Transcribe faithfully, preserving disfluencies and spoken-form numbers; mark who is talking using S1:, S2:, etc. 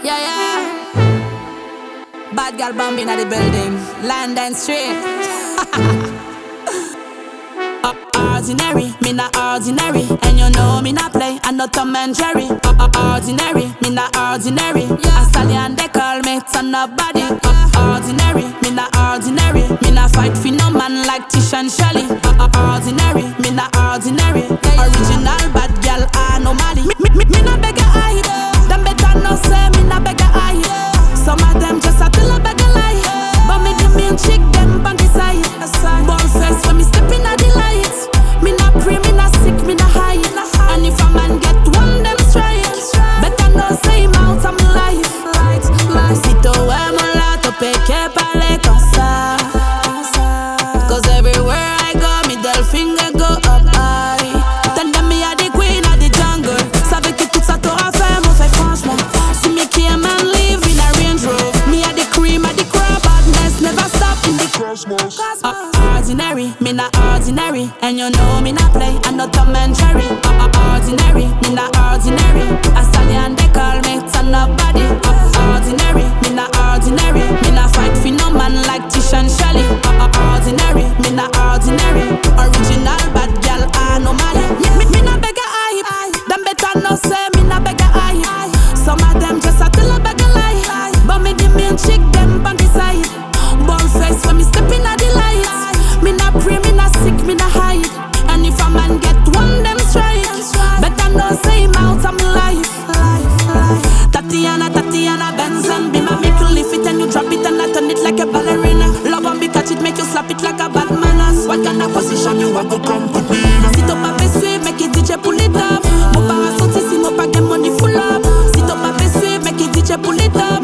S1: Yeah, yeah. Bad girl bombing at the building. London Street. Uh, ordinary, me not ordinary. And you know me not play, I not Tom and Jerry. Uh, uh, ordinary, me not ordinary. Yeah. A stallion they call me, son nobody. Uh, ordinary, me not ordinary. Me not fight for no man like Tish and Shelly. Uh, uh, ordinary, me not ordinary. Yeah. Original bad girl anomaly. Me, me, me, me not beg a eye. Them better no say me not beg a eye. Some of them just a tell a beg a lie. But me the main chick them on the side. Ball face when me stepping at the lights. Me not pray, me not sick, me not high. And if a man get one them strike, better no say him out of my life. Sito where my lot to pick up a comme ça. Cause everywhere I go, me del finger go up high. Tell them me a the queen of the jungle. Savais que tout ça t'aura fait, mon fait franchement. Si me came and live in a Range Rover, me a the cream of the crowd, badness never stop in the cosmos. Uh, ordinary, me not ordinary. And you know me not play, I not Tom and Jerry. Uh, uh, ordinary, me not ordinary. A stallion they call me, son nobody. Uh, ordinary, me not ordinary. Me not fight for no man like Tish and Shelly. Uh, uh, ordinary, me not ordinary. Original bad girl anomaly. Me, me, me not beg a hype. Them better no say me not beg a hype. Some of them just a tell a beg a lie. But me the main chick them on the side. Ball face when me stepping at the lights. Me not pray, me not sick, me not hide. And if a man get one them strike, better no say him out of my life. Tatiana, Tatiana Benson, be my make you lift it and you drop it and I turn it like a ballerina. Love and be catch it, make you slap it like a bad manners. What kind of position you want to come to be? Sit up my face wave, make it D J pull it up. Mo para sorti si mo pa get money full up. Sit up my face wave, make it D J pull it up.